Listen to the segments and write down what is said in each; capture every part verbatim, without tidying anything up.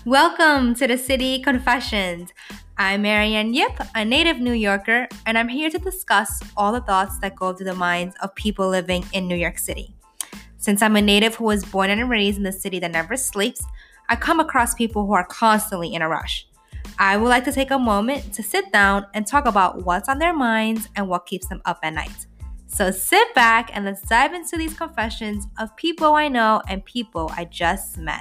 Welcome to the City Confessions. I'm Marianne Yip, a native New Yorker, and I'm here to discuss all the thoughts that go through the minds of people living in New York City. Since I'm a native who was born and raised in the city that never sleeps, I come across people who are constantly in a rush. I would like to take a moment to sit down and talk about what's on their minds and what keeps them up at night. So sit back and let's dive into these confessions of people I know and people I just met.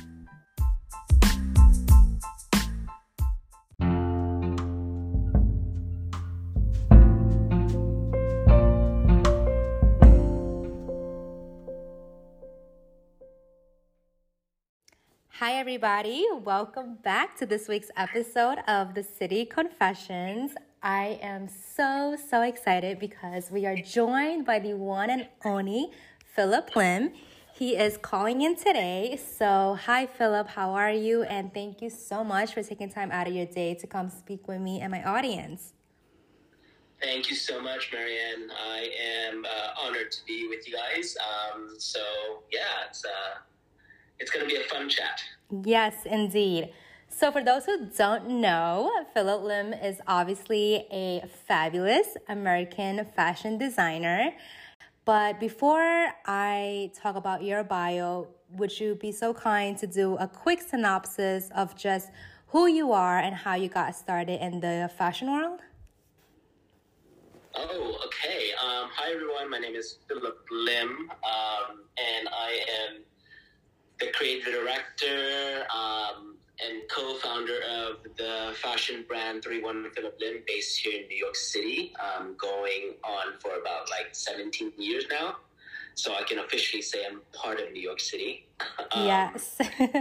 Hi, everybody. Welcome back to this week's episode of the City Confessions. I am so, so excited because we are joined by the one and only Philip Lim. He is calling in today. So, hi, Philip. How are you? And thank you so much for taking time out of your day to come speak with me and my audience. Thank you so much, Marianne. I am uh, honored to be with you guys. Um, so, yeah, it's... Uh, It's going to be a fun chat. Yes, indeed. So for those who don't know, Philip Lim is obviously a fabulous American fashion designer. But before I talk about your bio, would you be so kind to do a quick synopsis of just who you are and how you got started in the fashion world? Oh, okay. Um, hi, everyone. My name is Philip Lim, um, and I am the creative director um, and co-founder of the fashion brand thirty-one Philip Lim, based here in New York City, um, going on for about like seventeen years now. So I can officially say I'm part of New York City. um, yes.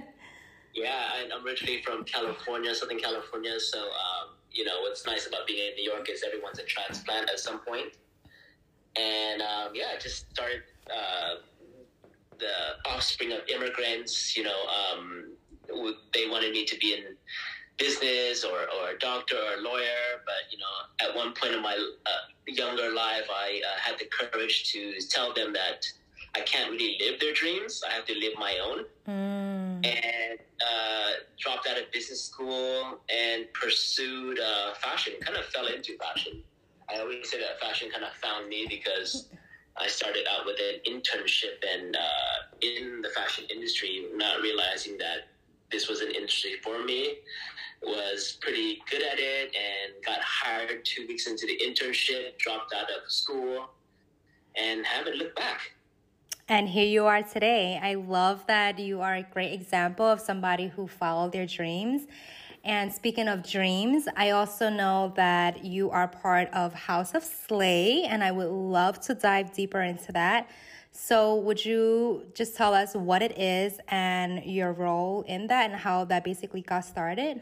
yeah, and I'm originally from California, Southern California. So, um, you know, what's nice about being in New York is everyone's a transplant at some point. And um, yeah, I just started... Uh, the offspring of immigrants, you know, um, they wanted me to be in business or, or a doctor or a lawyer. But, you know, at one point in my uh, younger life, I uh, had the courage to tell them that I can't really live their dreams. I have to live my own. Mm. And uh, dropped out of business school and pursued uh, fashion, kind of fell into fashion. I always say that fashion kind of found me because I started out with an internship and uh, in the fashion industry, not realizing that this was an industry for me. Was pretty good at it and got hired two weeks into the internship, dropped out of school, and haven't looked back. And here you are today. I love that you are a great example of somebody who followed their dreams. And speaking of dreams, I also know that you are part of House of Slay, and I would love to dive deeper into that. So would you just tell us what it is and your role in that and how that basically got started?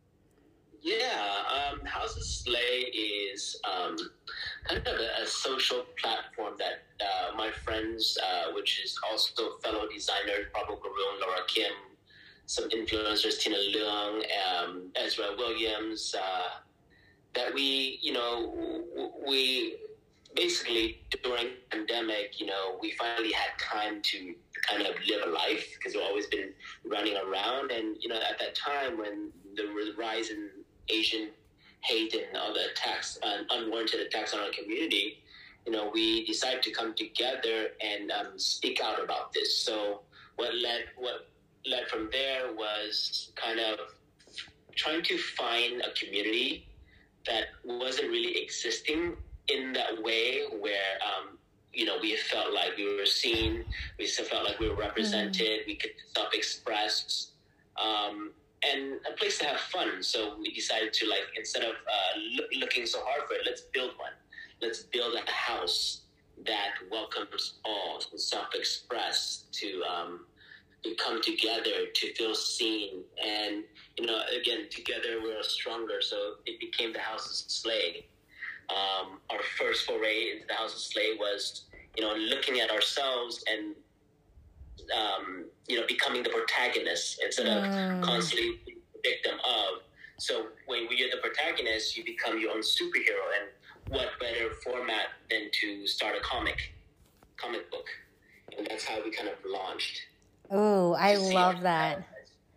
Yeah, um, House of Slay is um, kind of a, a social platform that uh, my friends, uh, which is also fellow designers, Prabhu Gurung, Laura Kim, some influencers, Tina Leung, um, Ezra Williams, uh, that we, you know, we basically during the pandemic, you know, we finally had time to kind of live a life because we've always been running around. And, you know, at that time when the rise in Asian hate and all the attacks, uh, unwarranted attacks on our community, you know, we decided to come together and um, speak out about this. So what led, what led from there was kind of trying to find a community that wasn't really existing in that way where, um, you know, we felt like we were seen, we still felt like we were represented, mm. we could self-express, um, and a place to have fun. So we decided to, like, instead of uh, look, looking so hard for it, let's build one. Let's build a house that welcomes all to self-express, to um, to come together, to feel seen. And, you know, again, together we're stronger. So it became the House of Slay. Um, our first foray into the House of Slay was, you know, looking at ourselves and, um, you know, becoming the protagonist instead mm. of constantly being the victim of. So when you're the protagonist, you become your own superhero. And what better format than to start a comic, comic book. And that's how we kind of launched. Oh, I love that.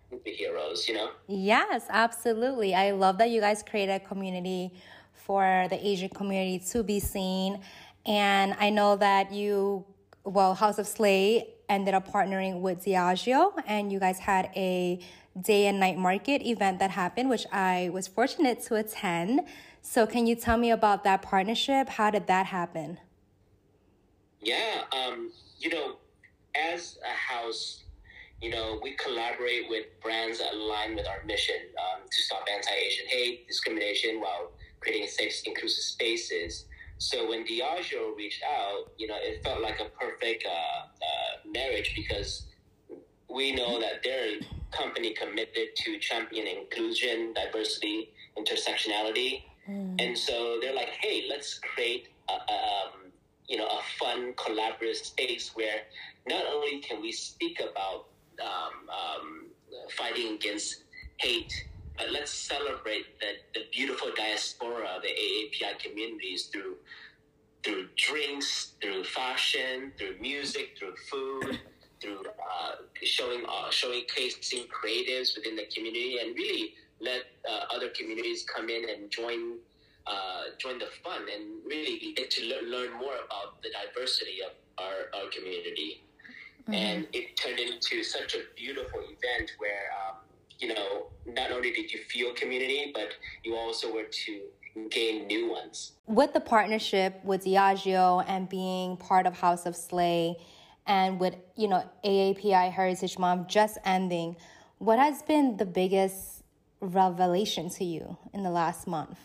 superheroes, you know? Yes, absolutely. I love that you guys created a community for the Asian community to be seen. And I know that you, well, House of Slay ended up partnering with Diageo, and you guys had a day and night market event that happened, which I was fortunate to attend. So can you tell me about that partnership? How did that happen? Yeah, um, you know, as a house, you know, we collaborate with brands that align with our mission um, to stop anti-Asian hate, discrimination, while creating safe, inclusive spaces. So when Diageo reached out, you know, it felt like a perfect uh, uh, marriage because we know that they're a company committed to champion inclusion, diversity, intersectionality. Mm. And so they're like, hey, let's create a, um, you know, a fun collaborative space where not only can we speak about um, um, fighting against hate, but let's celebrate the, the beautiful diaspora of the A A P I communities through through drinks, through fashion, through music, through food, through uh, showing uh, showcasing creatives within the community, and really let uh, other communities come in and join uh, join the fun, and really get to le- learn more about the diversity of our, our community. Mm-hmm. And it turned into such a beautiful event where, um, you know, not only did you feel community, but you also were to gain new ones. With the partnership with Diageo and being part of House of Slay, and with, you know, A A P I Heritage Month just ending, what has been the biggest revelation to you in the last month?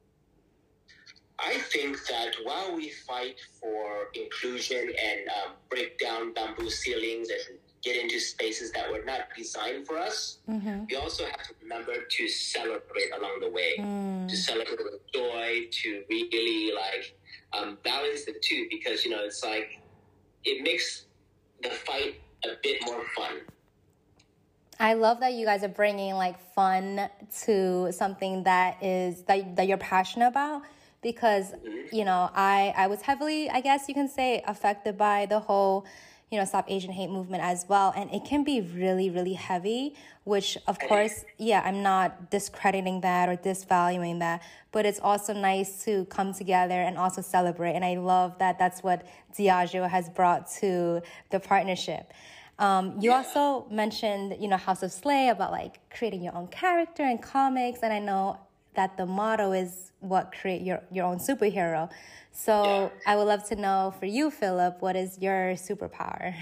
I think that while we fight for inclusion and um, break down bamboo ceilings and get into spaces that were not designed for us, mm-hmm. we also have to remember to celebrate along the way, mm. to celebrate with joy, to really like um, balance the two, because, you know, it's like it makes the fight a bit more fun. I love that you guys are bringing like fun to something that is that, that you're passionate about. Because, you know, I, I was heavily, I guess you can say, affected by the whole, you know, Stop Asian Hate movement as well. And it can be really, really heavy, which, of course, yeah, I'm not discrediting that or disvaluing that. But it's also nice to come together and also celebrate. And I love that that's what Diageo has brought to the partnership. Um, you yeah. also mentioned, you know, House of Slay about, like, creating your own character in comics. And I know that the motto is what create your, your own superhero. So yeah. I would love to know for you, Philip, what is your superpower?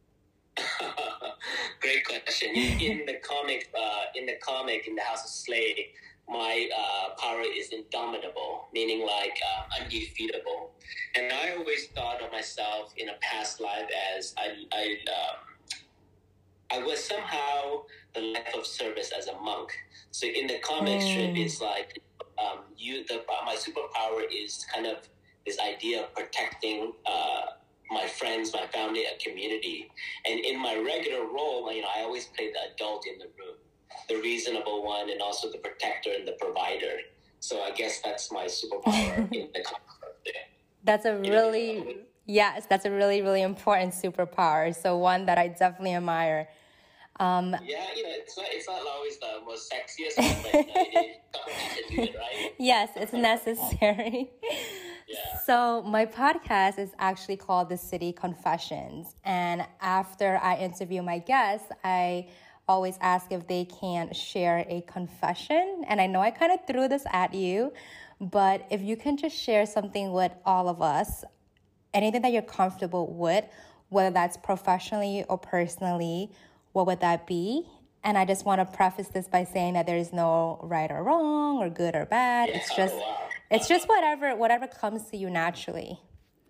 Great question. In the comic, uh, in the comic, in the House of Slay, my uh, power is indomitable, meaning like uh, undefeatable. And I always thought of myself in a past life as I, I, um, I was somehow the life of service as a monk. So in the comic mm. strip, it's like um, you. The uh, my superpower is kind of this idea of protecting uh, my friends, my family, a community. And in my regular role, you know, I always play the adult in the room, the reasonable one, and also the protector and the provider. So I guess that's my superpower in the comic strip. That's a really yes, that's a really really important superpower. So one that I definitely admire. Um, yeah, you know, it's not, it's not always the most sexiest one, but you know, it, it, do it, right? Yes, it's necessary. Yeah. So my podcast is actually called The City Confessions. And after I interview my guests, I always ask if they can share a confession. And I know I kind of threw this at you, but if you can just share something with all of us, anything that you're comfortable with, whether that's professionally or personally, what would that be? And I just want to preface this by saying that there is no right or wrong or good or bad. Yeah, it's just oh, wow. it's just whatever whatever comes to you naturally.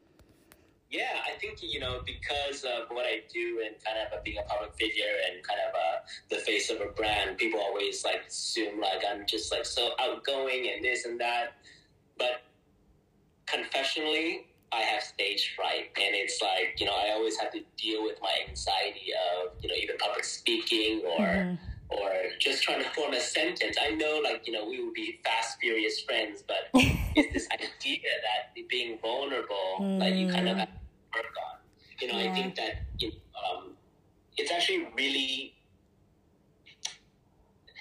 Yeah, I think, you know, because of what I do and kind of being a public figure and kind of uh, the face of a brand, people always like assume like I'm just like so outgoing and this and that. But confessionally, I have stage fright, and it's like, you know, I always have to deal with my anxiety of, you know, either public speaking or mm-hmm. or just trying to form a sentence. I know, like, you know, we would be fast, furious friends, but it's this idea that being vulnerable, mm. like, you kind of have to work on. You know, yeah. I think that, you know, um, it's actually really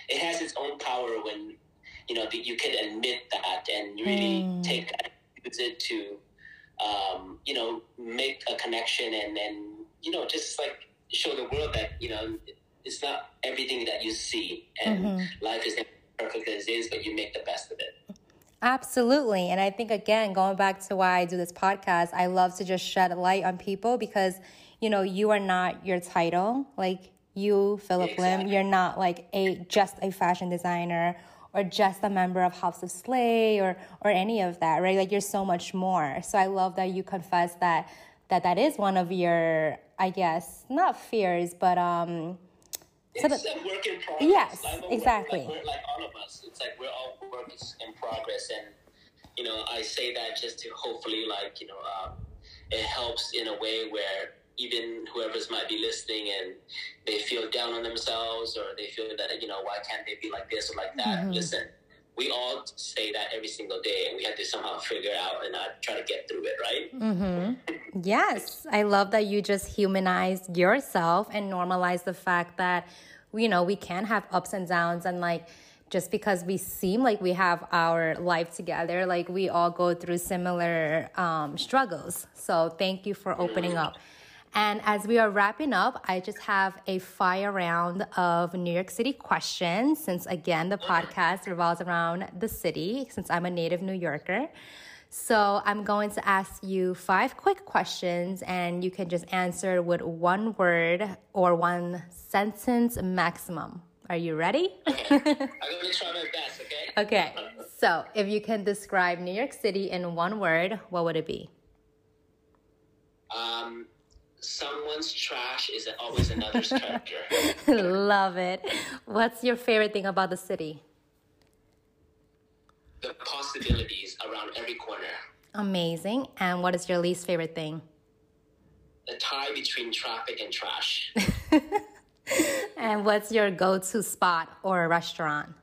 it has its own power when, you know, you can admit that and really mm. take that, use it to, um, you know, make a connection and then, you know, just like show the world that, you know, it's not everything that you see and mm-hmm. life is not perfect as it is, but you make the best of it. Absolutely. And I think, again, going back to why I do this podcast, I love to just shed light on people because, you know, you are not your title. Like you, Philip exactly. Lim, you're not like a just a fashion designer or just a member of House of Slay or or any of that, right? Like you're so much more. So I love that you confess that that, that is one of your, I guess, not fears, but um So it's that, a work in progress. Yes, like, exactly. Like, we're, like all of us, it's like we're all works in progress, and you know, I say that just to hopefully, like you know, um, it helps in a way where even whoever's might be listening and they feel down on themselves or they feel that you know why can't they be like this or like that. Mm-hmm. Listen, we all say that every single day, and we have to somehow figure it out and not try to get through it, right? Mm-hmm. Yes. I love that you just humanized yourself and normalized the fact that, you know, we can have ups and downs. And like, just because we seem like we have our life together, like we all go through similar um, struggles. So thank you for opening up. And as we are wrapping up, I just have a fire round of New York City questions, since, again, the podcast revolves around the city, since I'm a native New Yorker. So I'm going to ask you five quick questions, and you can just answer with one word or one sentence maximum. Are you ready? Okay. I'm going to try my best, okay? Okay. So if you can describe New York City in one word, what would it be? Um... Someone's trash is always another's treasure. Love it. What's your favorite thing about the city? The possibilities around every corner. Amazing. And what is your least favorite thing? The tie between traffic and trash. And what's your go-to spot or restaurant?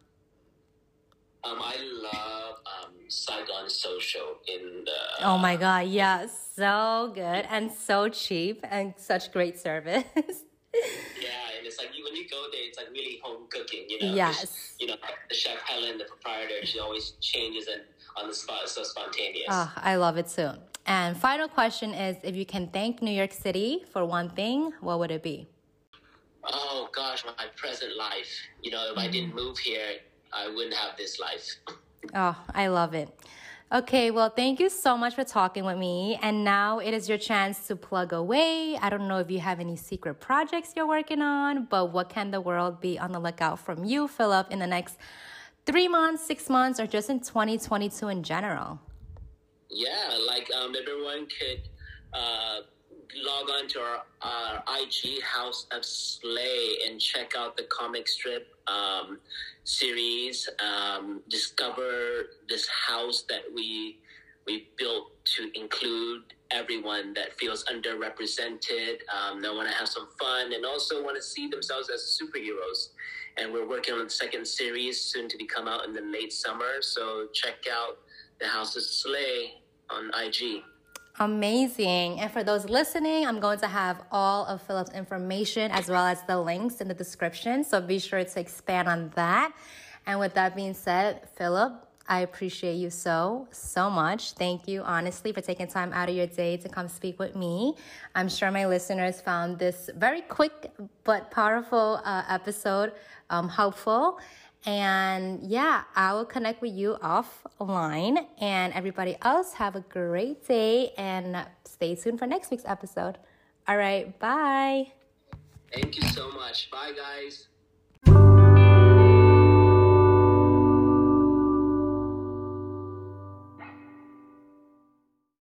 Um, I love um, Saigon Social in the... Oh my God, yes. So good and so cheap and such great service. Yeah, and it's like when you go there, it's like really home cooking, you know? Yes. You know, the chef Helen, the proprietor, she always changes and on the spot. It's so spontaneous. Oh, I love it too. And final question is, if you can thank New York City for one thing, what would it be? Oh gosh, my present life. You know, if mm. I didn't move here, I wouldn't have this life. Oh, I love it. Okay, well, thank you so much for talking with me. And now it is your chance to plug away. I don't know if you have any secret projects you're working on, but what can the world be on the lookout from you, Philip, in the next three months, six months, or just in twenty twenty-two in general? Yeah, like um, everyone could uh, log on to our, our I G House of Slay and check out the comic strip um, series. Um, discover this house that we we built to include everyone that feels underrepresented. Um, they want to have some fun and also want to see themselves as superheroes. And we're working on the second series, soon to be come out in the late summer. So check out the House of Slay on I G. Amazing. And for those listening, I'm going to have all of Philip's information as well as the links in the description. So be sure to expand on that. And with that being said, Philip, I appreciate you so, so much. Thank you, honestly, for taking time out of your day to come speak with me. I'm sure my listeners found this very quick but powerful uh, episode um, helpful. And yeah, I will connect with you offline. And everybody else, have a great day and stay tuned for next week's episode. All right, bye. Thank you so much. Bye, guys.